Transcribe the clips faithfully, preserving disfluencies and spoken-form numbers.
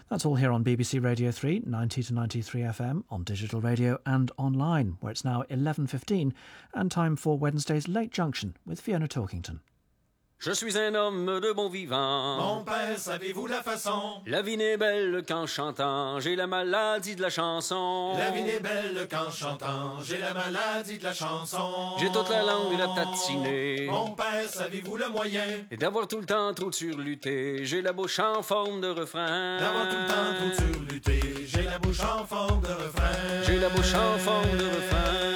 That's all here on B B C Radio three, ninety to ninety-three F M, on digital radio and online, where it's now eleven fifteen and time for Wednesday's Late Junction with Fiona Talkington. Je suis un homme de bon vivant. Mon père, savez-vous la façon? La vie n'est belle qu'en chantant, j'ai la maladie de la chanson. La vie n'est belle qu'en chantant, j'ai la maladie de la chanson. J'ai toute la langue ratatinée. Mon père, savez-vous le moyen? Et d'avoir tout le temps trop de surluté, j'ai la bouche en forme de refrain. D'avoir tout le temps trop de surluté, j'ai la bouche en forme de refrain. J'ai la bouche en forme de refrain.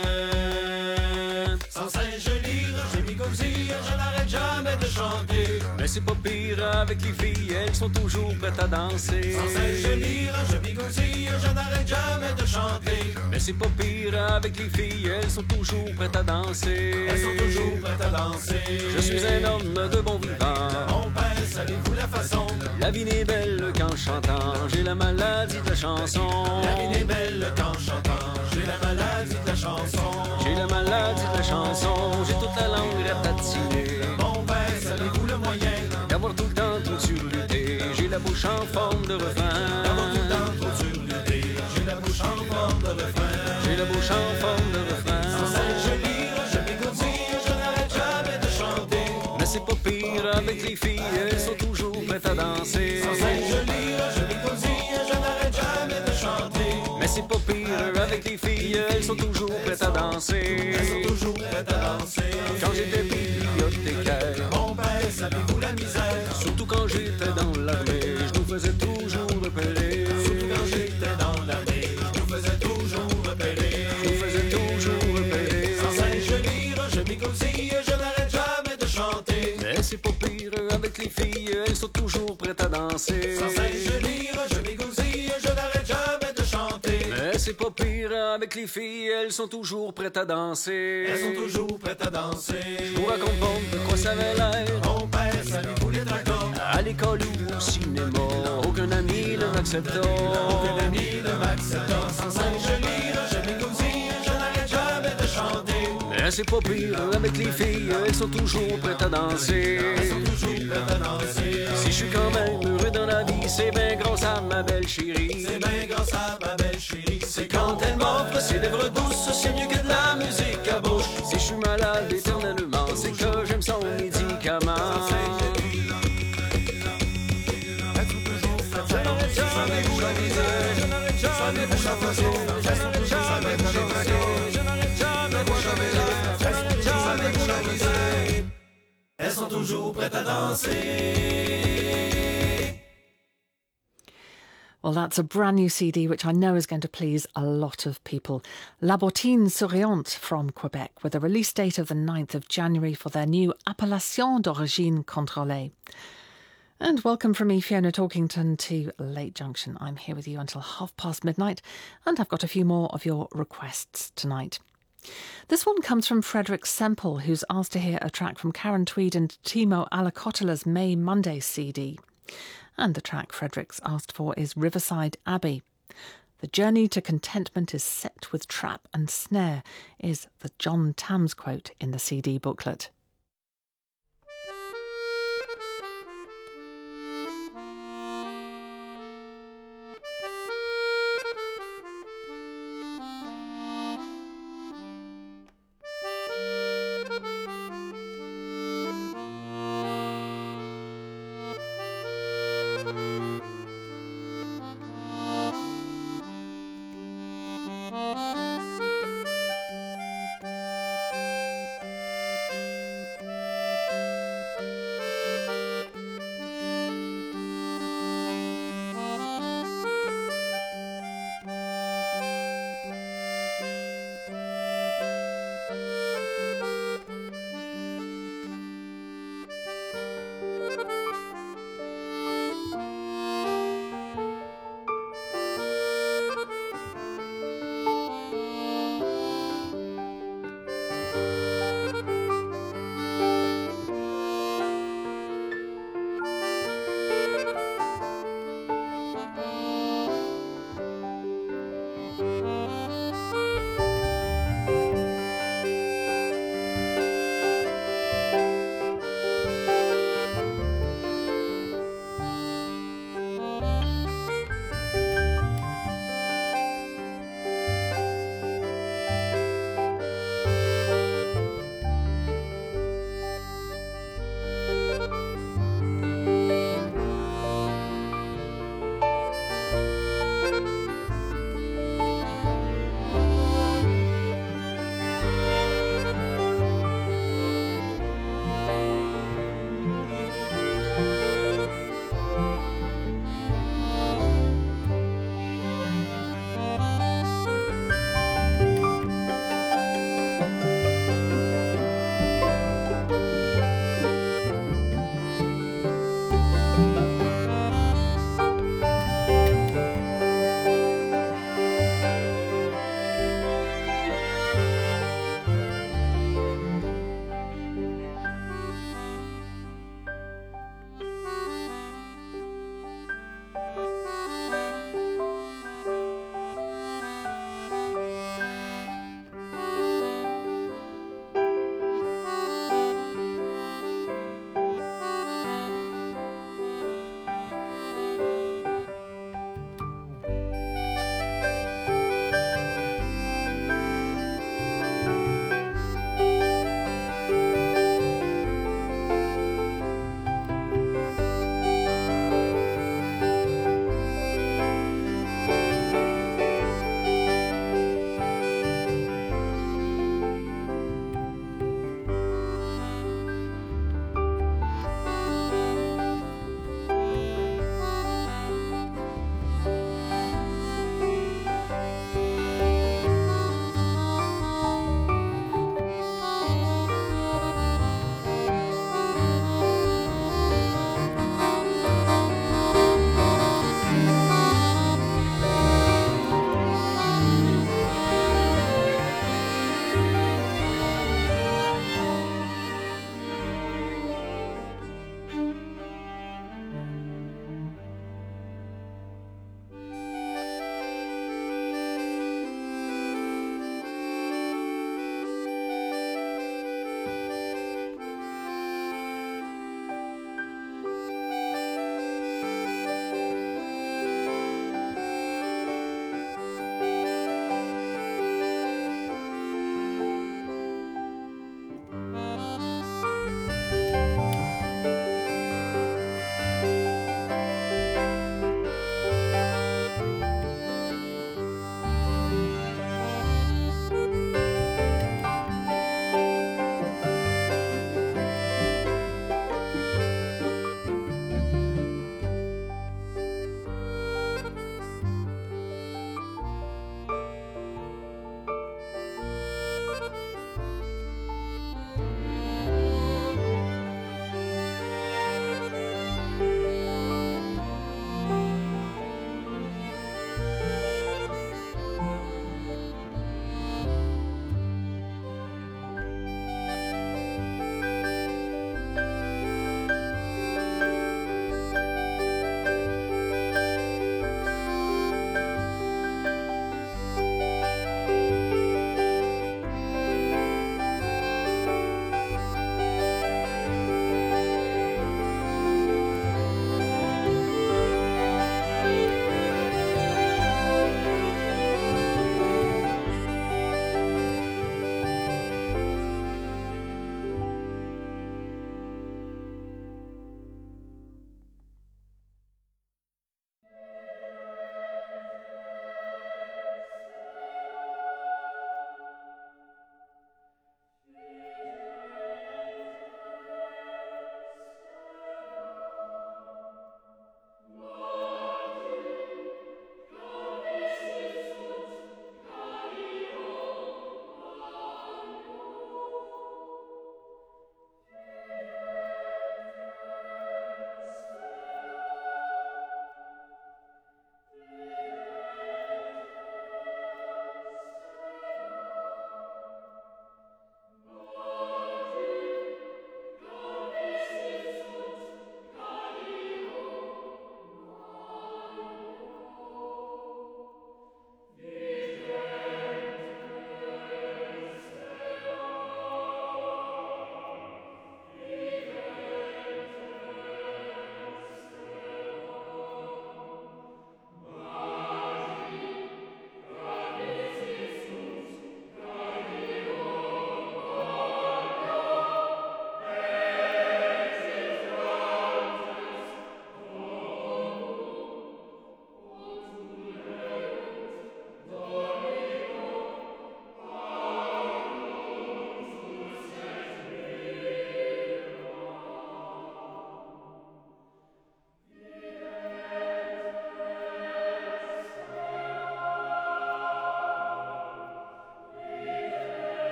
Sans cesse je lire, j'ai mis comme si je n'arrête jamais de chanter. Mais c'est pas pire avec les filles, elles sont toujours prêtes à danser. Sans cesse je lire, je mis comme si je n'arrête jamais de chanter. Mais c'est pas pire avec les filles, elles sont toujours prêtes à danser. Elles sont toujours prêtes à danser. Je suis un homme de bon vivant. Mon père, savez-vous la façon? La vie n'est belle qu'en chantant, j'ai la maladie de la chanson. La vie n'est belle qu'en chantant, j'ai la maladie de la chanson. J'ai la maladie de la chanson, j'ai toute la langue ratatinée. Mon père, savez-vous le moyen? D'avoir tout le temps trop surluté, j'ai la bouche en forme de refrain. D'avoir tout le temps trop surluté, j'ai la bouche en forme de refrain. J'ai la bouche en forme de refrain. Sans cesse je lire, je m'écoutille, je n'arrête jamais de chanter. Mais c'est pas pire avec les filles, elles sont toujours prêtes à danser. Sans cesse je lire, je m'écoutille, je n'arrête jamais de chanter. Mais c'est pas pire avec les filles, elles sont toujours prêtes à danser. Elles sont toujours prêtes à danser. Quand j'étais bibliothécaire, mon père, savez-vous la misère? surtout quand j'étais dans l'armée, je nous faisais toujours repérer. Surtout quand j'étais dans l'armée, je nous faisais toujours repérer. Je nous faisais toujours repérer. Sans cesse je lire, je m'écoutille, je n'arrête jamais de chanter. Mais c'est pas pire avec les filles, elles sont toujours prêtes à danser. Sans cesse je lire, je m'écoutille, je n'arrête jamais de chanter. Mais c'est pas pire avec les filles, elles sont toujours prêtes à danser. Elles sont toujours prêtes à danser. Je vous raconte pas de quoi ça avait l'air. Mon père, savez-vous les dragons? À l'école ou au cinéma, aucun ami ne m'accepta. Aucun ami ne m'accepta. Sans cesse je lire, je m'écoutille, je n'arrête jamais de chanter. Mais c'est pas pire avec les filles, elles sont toujours prêtes à danser. Elles sont toujours prêtes à danser. Si je suis quand même heureux dans la vie, c'est bien grâce à ma belle chérie. C'est bien grâce à ma belle chérie. C'est quand elle m'offre ses lèvres douces, c'est mieux que de la musique à bouche. Si je suis malade éternellement, c'est que j'aime son médicament. Je n'arrête jamais de vous la misère. Je n'arrête jamais de vous la façon. Je n'arrête jamais de vous la misère. Je n'arrête jamais de vous la misère. Je n'arrête jamais de vous la misère. Elles sont toujours prêtes à danser. Well, that's a brand new C D which I know is going to please a lot of people. La Bottine Souriante from Quebec, with a release date of the ninth of January for their new Appellation d'Origine Contrôlée. And welcome from me, Fiona Talkington, to Late Junction. I'm here with you until half past midnight, and I've got a few more of your requests tonight. This one comes from Frederick Semple, who's asked to hear a track from Karen Tweed and Timo Alakotela's May Monday C D. And the track Frederick's asked for is Riverside Abbey. The journey to contentment is set with trap and snare, is the John Tams quote in the C D booklet.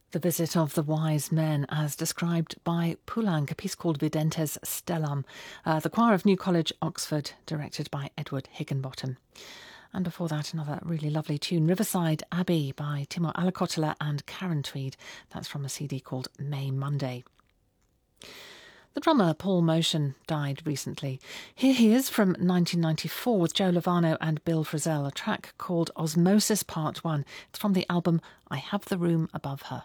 The Visit of the Wise Men, as described by Poulenc, a piece called Videntes Stellam, uh, the Choir of New College, Oxford, directed by Edward Higginbottom. And before that, another really lovely tune, Riverside Abbey by Timo Alakotela and Karen Tweed. That's from a C D called May Monday. The drummer Paul Motion died recently. Here he is from nineteen ninety-four with Joe Lovano and Bill Frisell, a track called Osmosis Part one. It's from the album I Have the Room Above Her.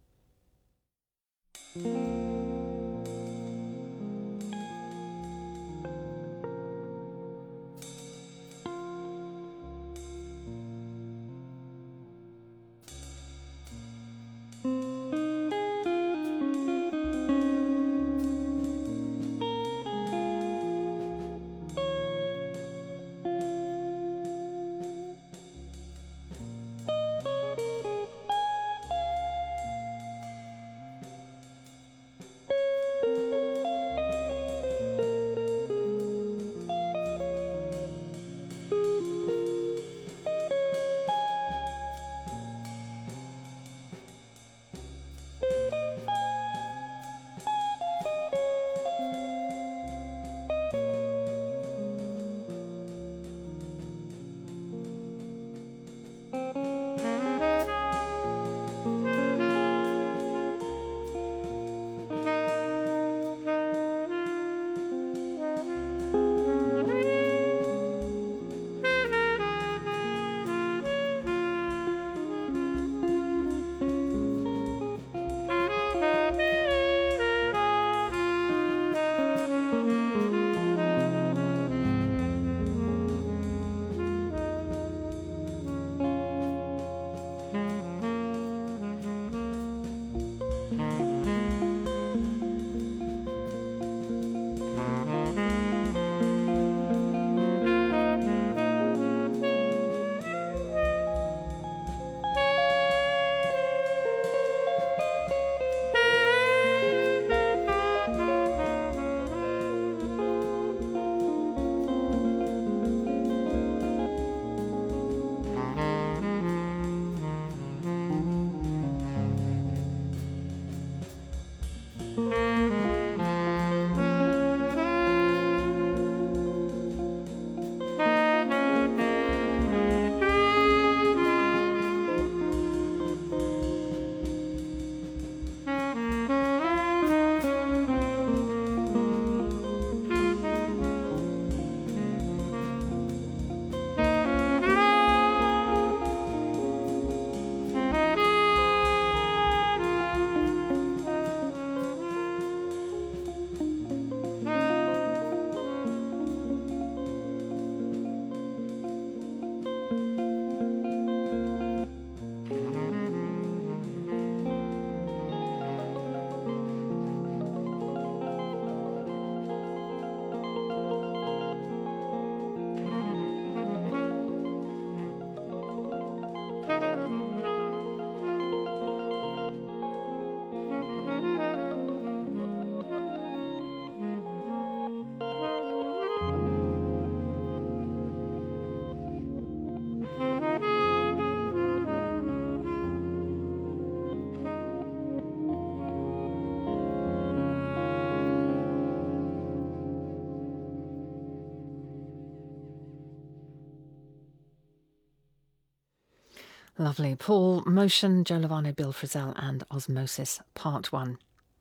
Lovely. Paul Motion, Joe Lovano, Bill Frisell and Osmosis Part one.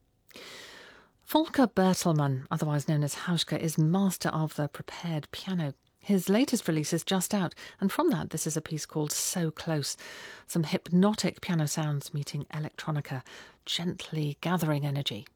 Volker Bertelmann, otherwise known as Hauschka, is master of the prepared piano. His latest release is just out, and from that this is a piece called So Close. Some hypnotic piano sounds meeting electronica, gently gathering energy.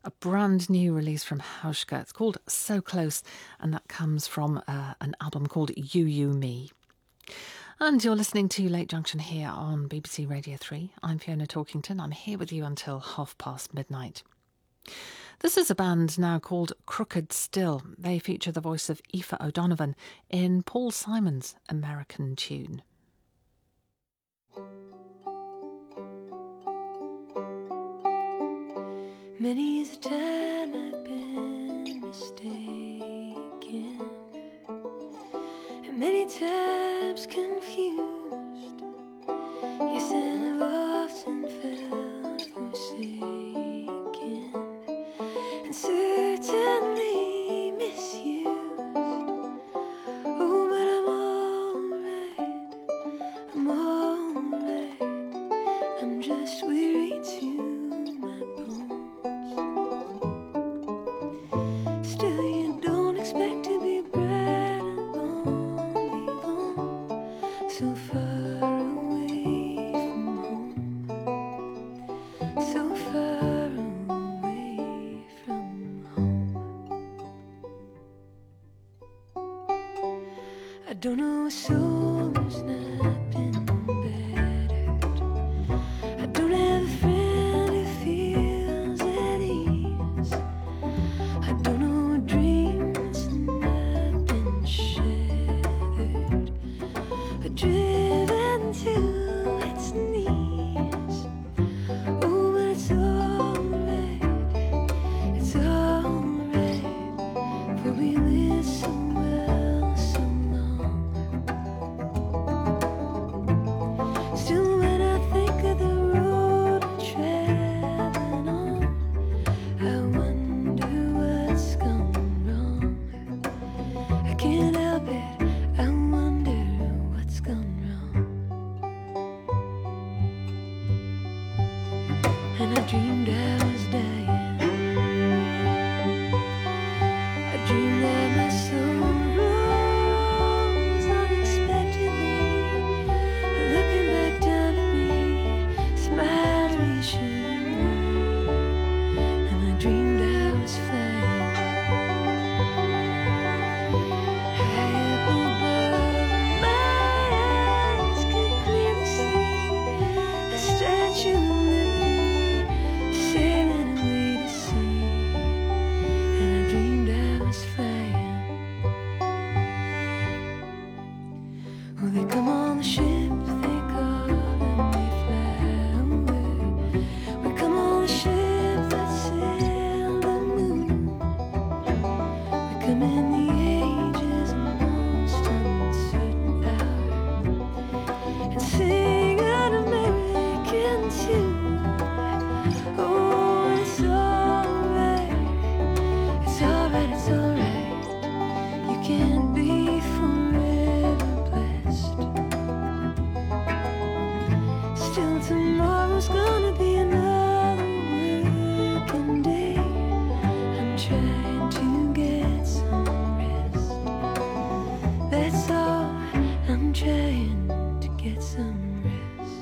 a brand new release from Hauschka. It's called So Close, and that comes from uh, an album called You, You, Me. And you're listening to Late Junction here on B B C Radio three. I'm Fiona Talkington. I'm here with you until half past midnight. This is a band now called Crooked Still. They feature the voice of Aoife O'Donovan in Paul Simon's American Tune. Many's the time I've been mistaken, and many times confused. Yes, and I've often felt forsaken, and certainly misused. Oh, but I'm alright, I'm alright. I'm just weary too. I don't know a soul who's not been battered. I don't have a friend who feels at ease. I don't know a dream that's not been shattered, but driven to its knees. Oh, but it's alright, it's alright, for we live so well, so long. Still, when I think of the road we're traveling on, I wonder what's gone wrong. I can't help it, I wonder what's gone wrong. And I dreamed I was dying. I dreamed that my soul rose unexpectedly, looking back down at me, smiled reassuringly. And I dreamed I was flying high up above. My eyes could clearly see a statue of Liberty sailing away to sea. And I dreamed I was flying. Oh, they come on the ship, they call and we fly away. We come on the ship that sailed the moon. We come in the ages and most uncertain hour, and sing an American tune. Oh, it's alright, it's alright, it's alright. You can't be forever blessed. Still, tomorrow's gonna be another working day. I'm trying to get some rest. That's all, I'm trying to get some rest.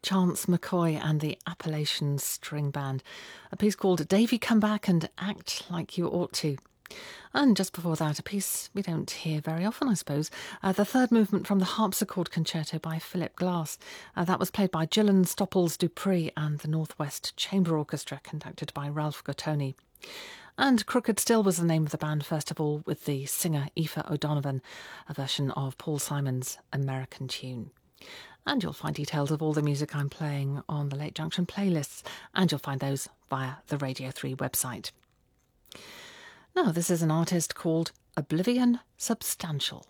Chance McCoy and the Appalachian String Band. A piece called Davy Come Back and Act Like You Ought To. And just before that, a piece we don't hear very often, I suppose, uh, the third movement from the Harpsichord Concerto by Philip Glass. Uh, that was played by Gillen Stopples Dupree and the Northwest Chamber Orchestra, conducted by Ralph Gottoni. And Crooked Still was the name of the band, first of all, with the singer Aoife O'Donovan, a version of Paul Simon's American Tune. And you'll find details of all the music I'm playing on the Late Junction playlists, and you'll find those via the Radio three website. Now, this is an artist called Oblivion Substantial.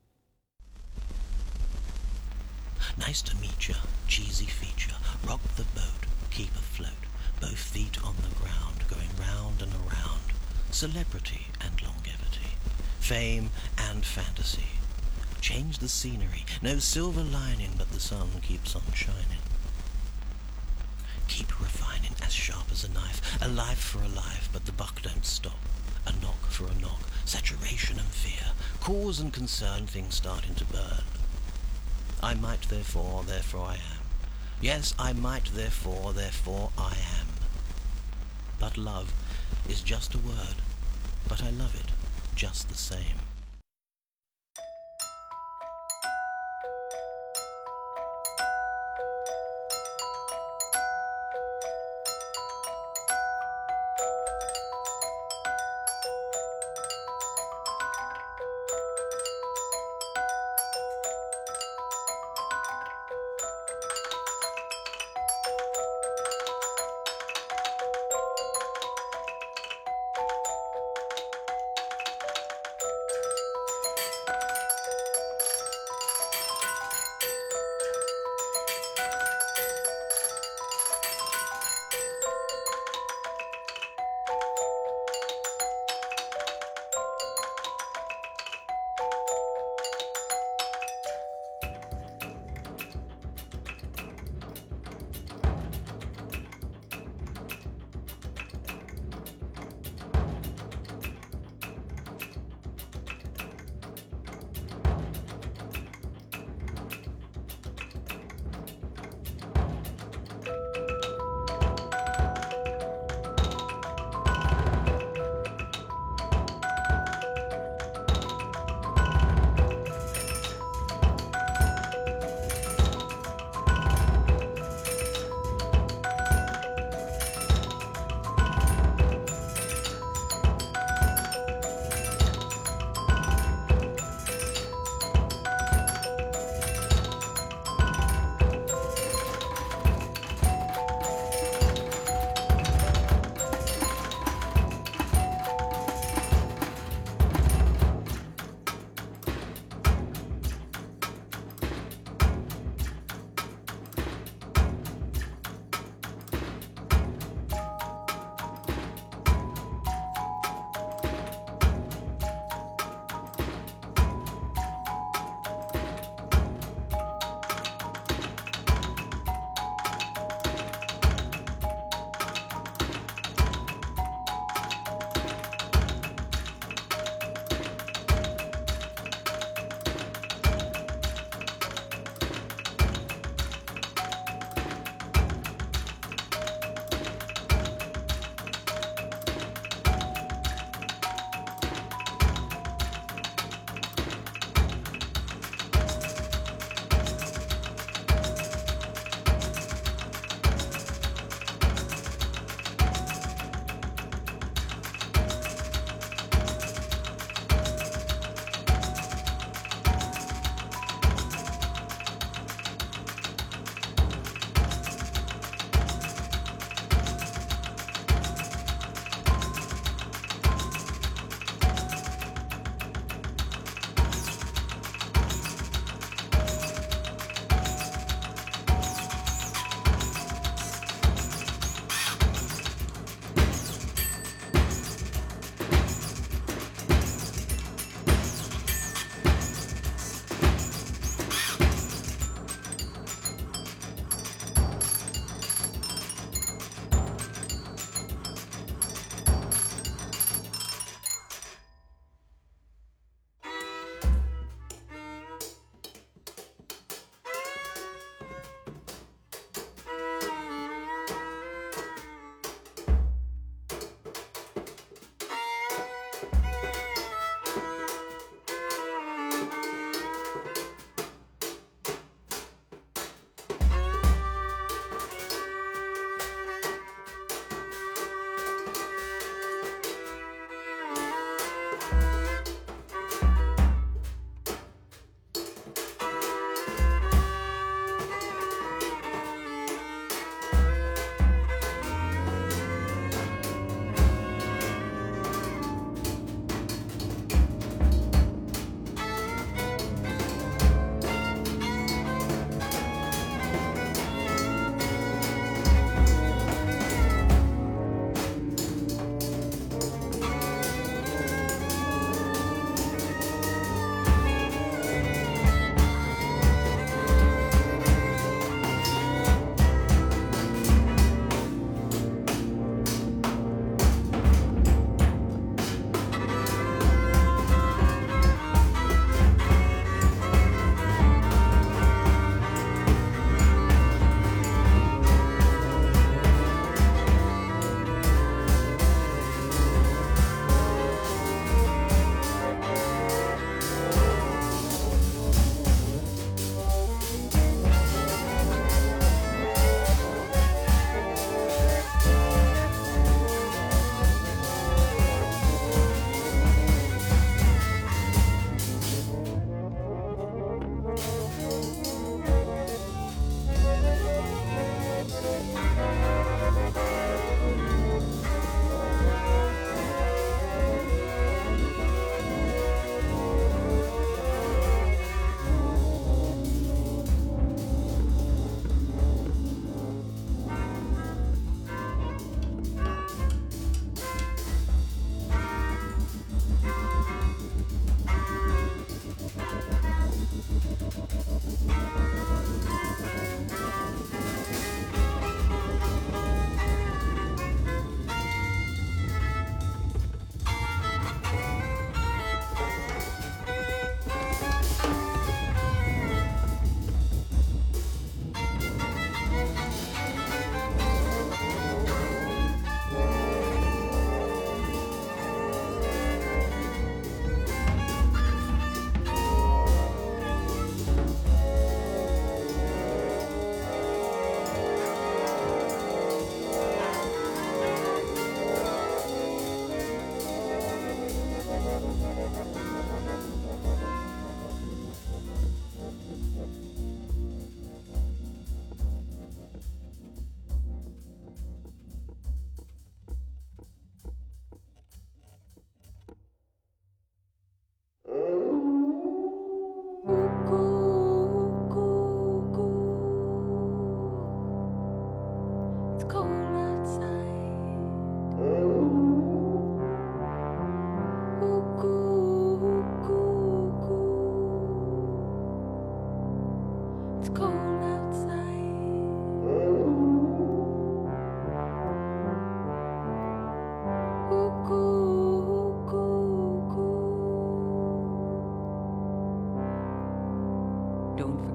Nice to meet ya, cheesy feature, rock the boat, keep afloat, both feet on the ground, going round and around, celebrity and longevity, fame and fantasy, change the scenery, no silver lining, but the sun keeps on shining. Keep refining, as sharp as a knife, a life for a life, but the buck don't stop. A knock for a knock, saturation and fear, cause and concern, things starting to burn. I might, therefore, therefore I am. Yes, I might, therefore, therefore I am. But love is just a word, but I love it just the same.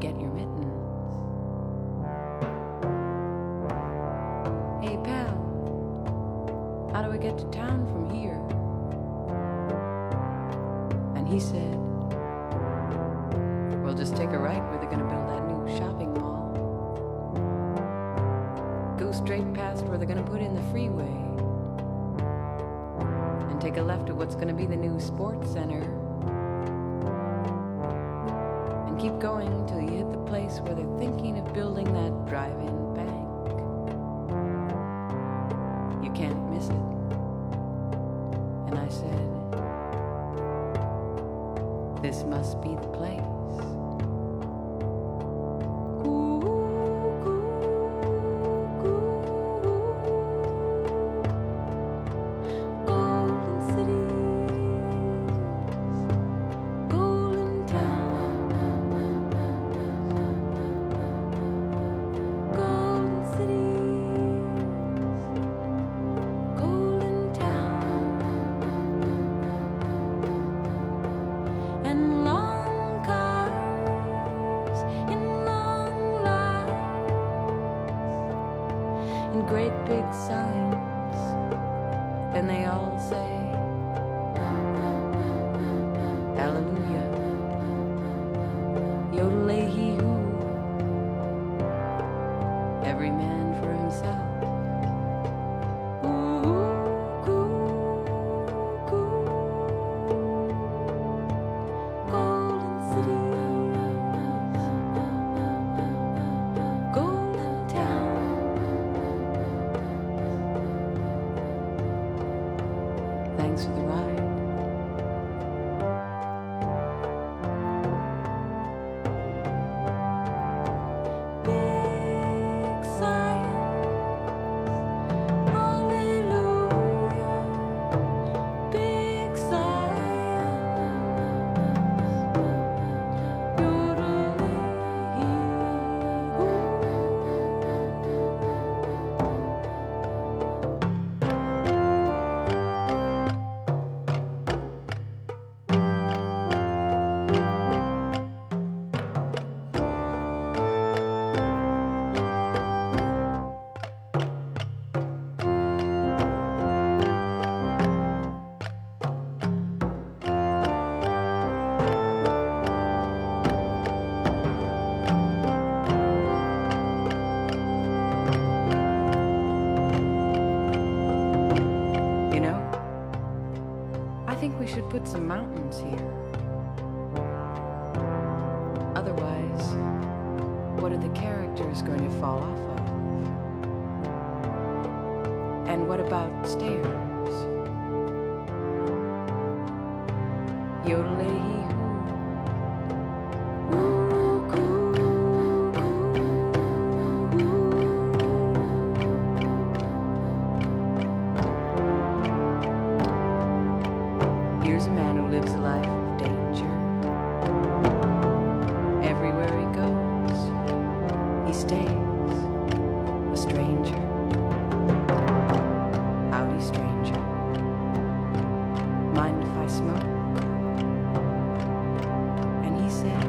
get your mittens. Hey pal, how do I get to town from here? And he said, we'll just take a right where they're gonna build that new shopping mall. Go straight past where they're gonna put in the freeway. And take a left at what's gonna be the new sports center. And keep going till you hit the place where they're thinking of building that drive-in bank. You can't miss it. And I said, this must be the place. Put some mountains here. Otherwise, what are the characters going to fall off of? And what about stairs? Yodelay-hee-hoo. Here's a man who lives a life of danger. Everywhere he goes, he stays a stranger. Howdy, stranger. Mind if I smoke? And he said,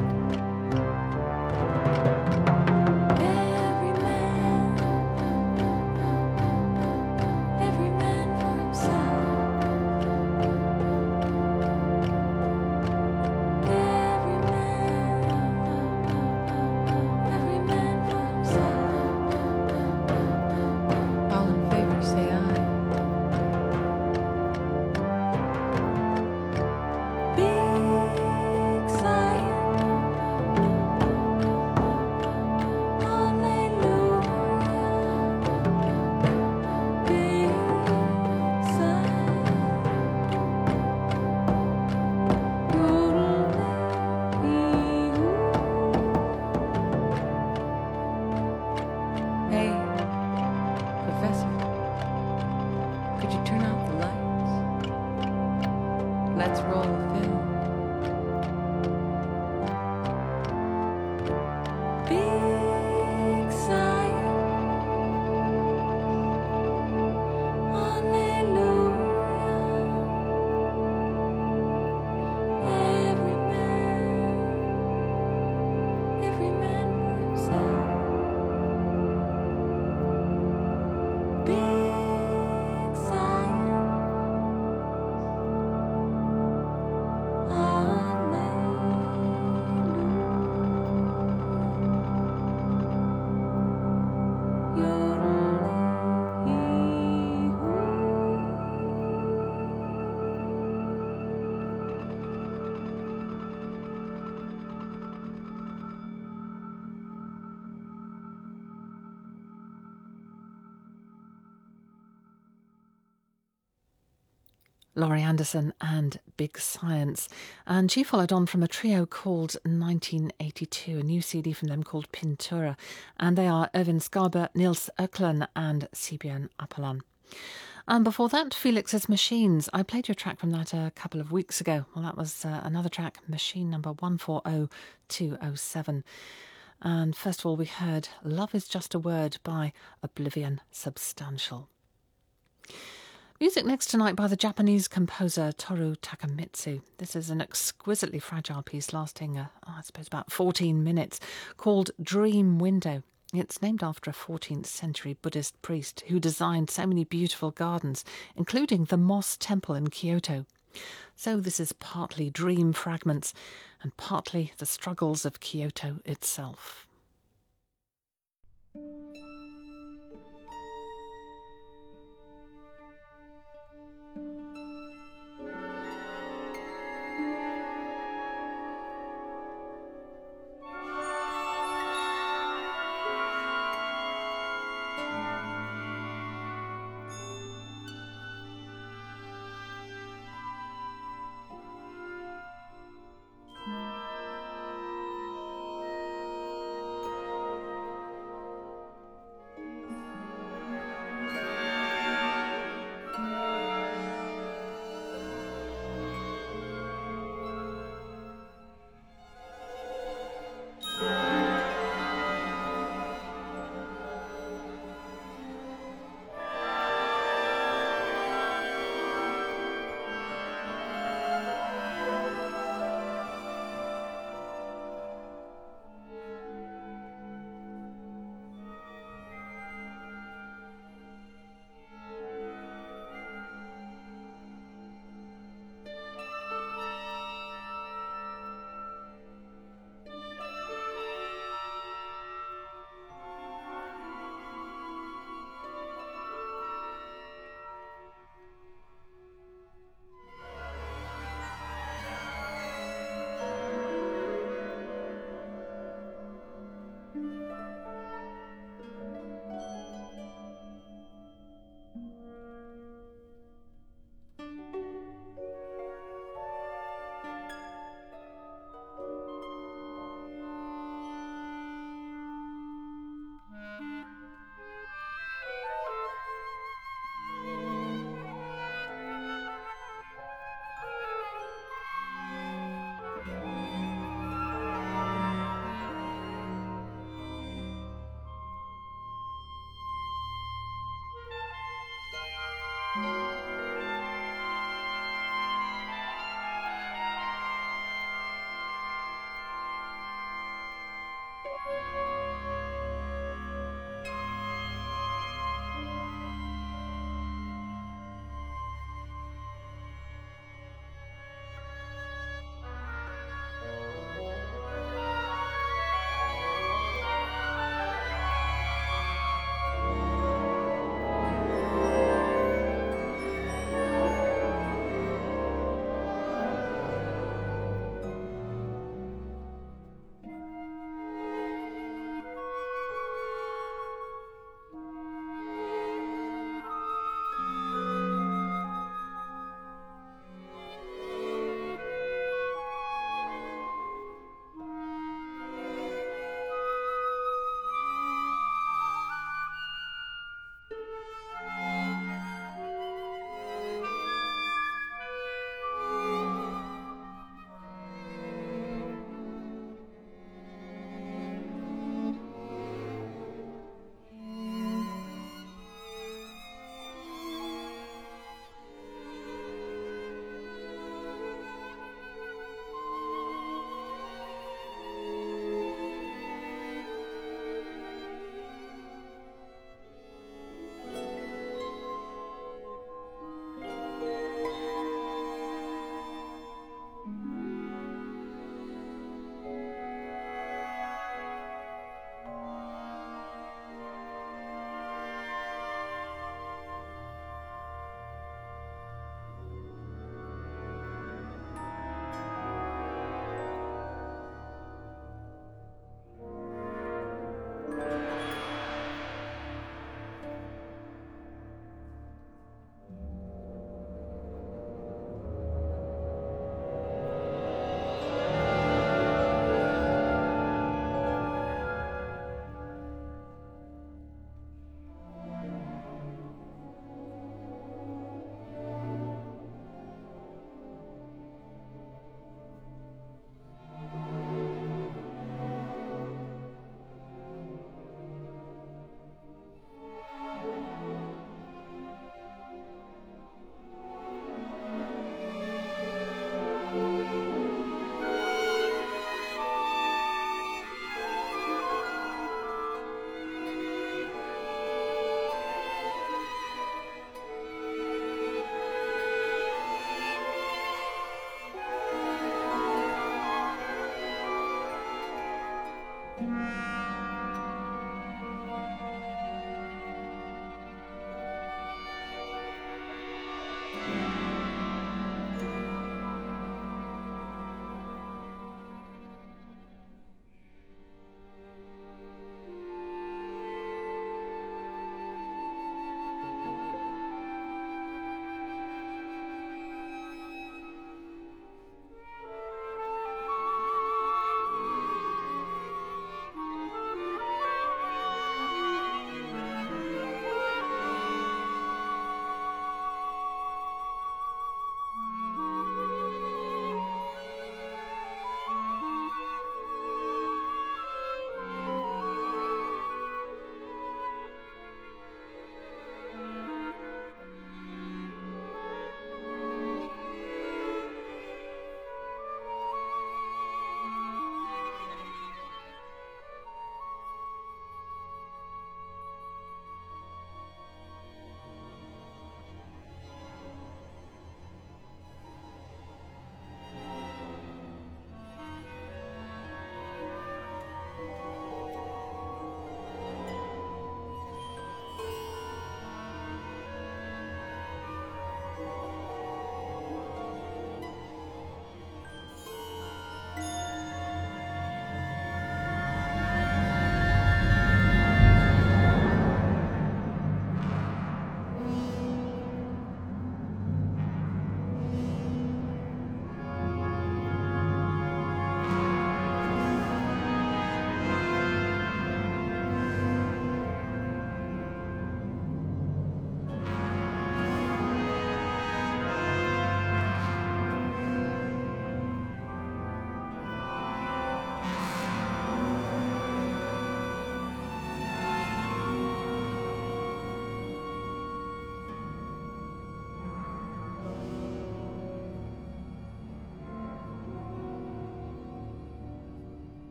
every man, every man for himself. Let's roll the film. Big sigh. Hallelujah. Every man, every man. Laurie Anderson and Big Science. And she followed on from a trio called nineteen eighty-two, a new C D from them called Pintura. And they are Erwin Skarber, Niels Öklen and Siebjörn Appelan. And before that, Felix's Machines. I played you a track from that a couple of weeks ago. Well, that was uh, another track, Machine number one four zero two zero seven. And first of all, we heard Love is Just a Word by Oblivion Substantial. Music next tonight by the Japanese composer Toru Takemitsu. This is an exquisitely fragile piece lasting, uh, oh, I suppose, about fourteen minutes, called Dream Window. It's named after a fourteenth century Buddhist priest who designed so many beautiful gardens, including the Moss Temple in Kyoto. So this is partly dream fragments and partly the struggles of Kyoto itself.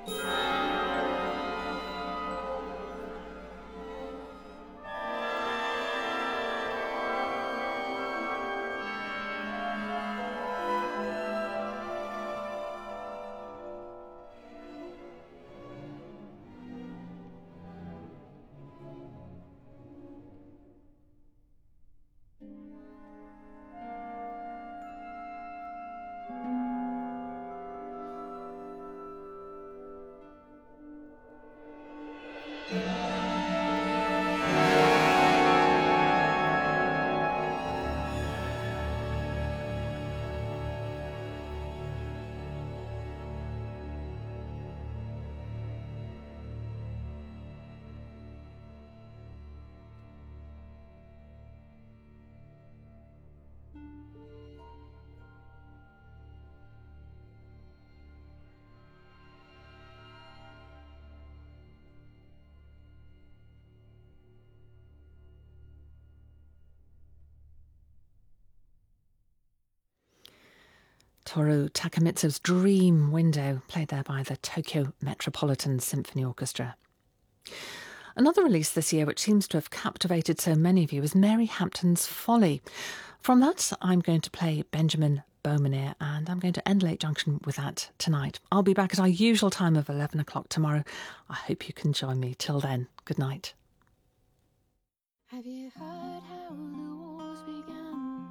Toru Takemitsu's Dream Window, played there by the Tokyo Metropolitan Symphony Orchestra. Another release this year which seems to have captivated so many of you is Mary Hampton's Folly. From that, I'm going to play Benjamin Beaumanier, and I'm going to end Late Junction with that tonight. I'll be back at our usual time of eleven o'clock tomorrow. I hope you can join me. Till then, good night. Have you heard how the wars began?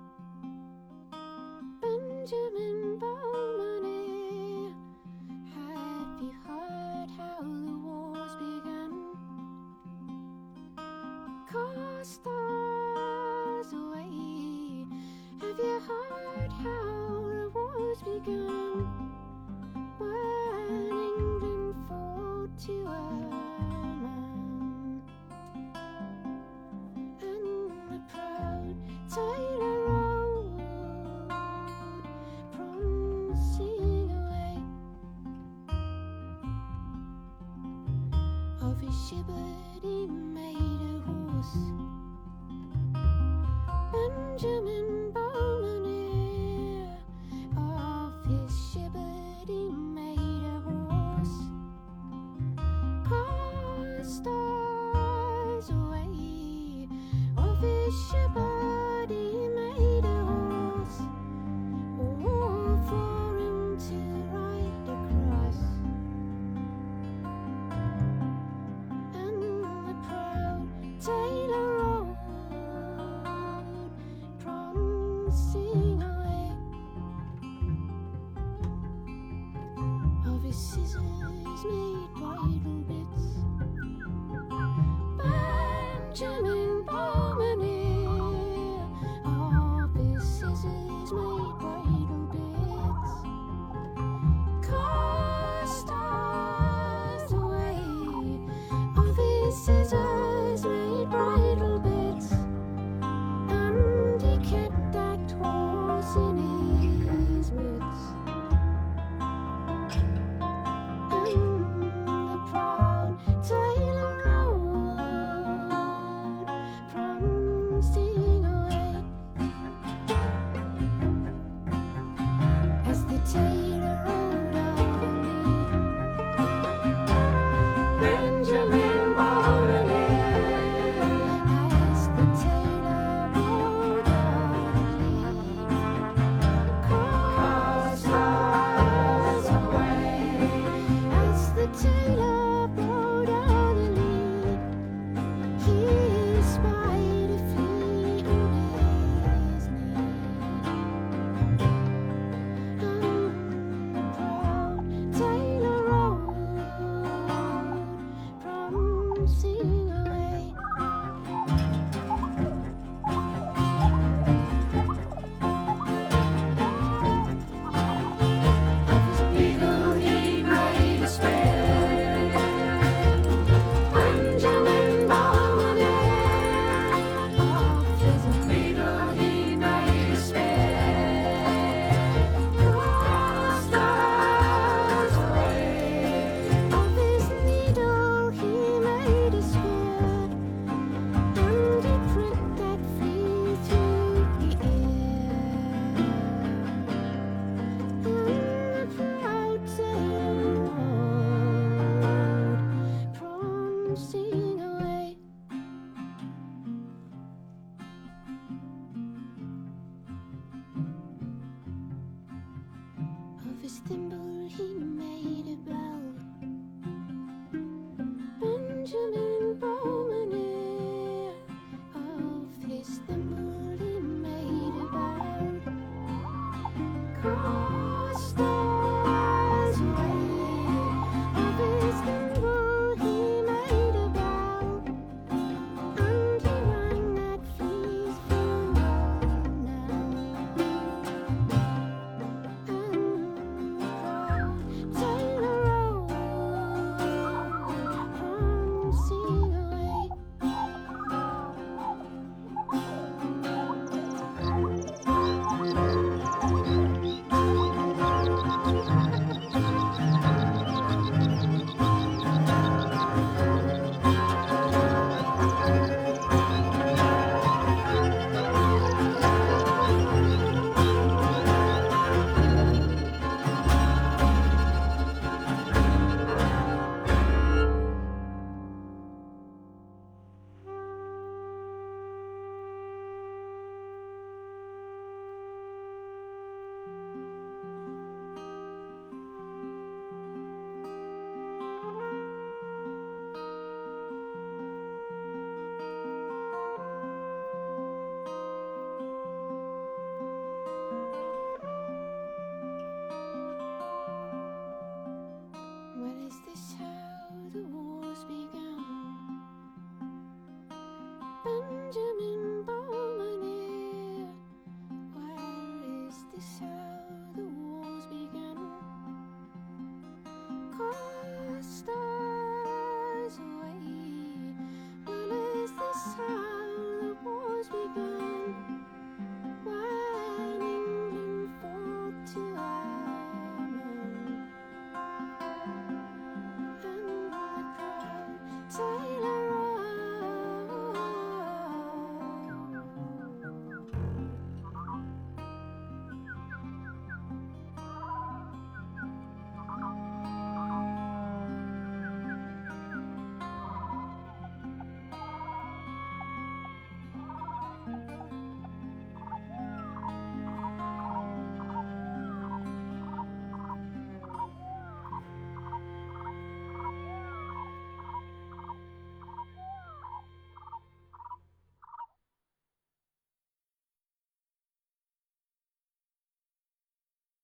Benjamin Beaumanier. Have you heard how the wars began? Cast stars away. Have you heard how the wars began? When England fought to a man, and the proud Taylor Road promising away of his shivered he made a horse. Benjamin Beaumanier, of his shivered he made a horse. Cast stars away, of his shivered he made a horse. Oh, for him to ride across, and the proud Taylor Road promising away of his scissors made bridal bits. Benjamin Beaumanier, of his scissors made bridal bits. Cast stars away, of his scissors made bridal bits. And he kept that horse in his mitts. And the proud his thimble he made a bell. Benjamin Bowman, of his thimble he made a bell. Cast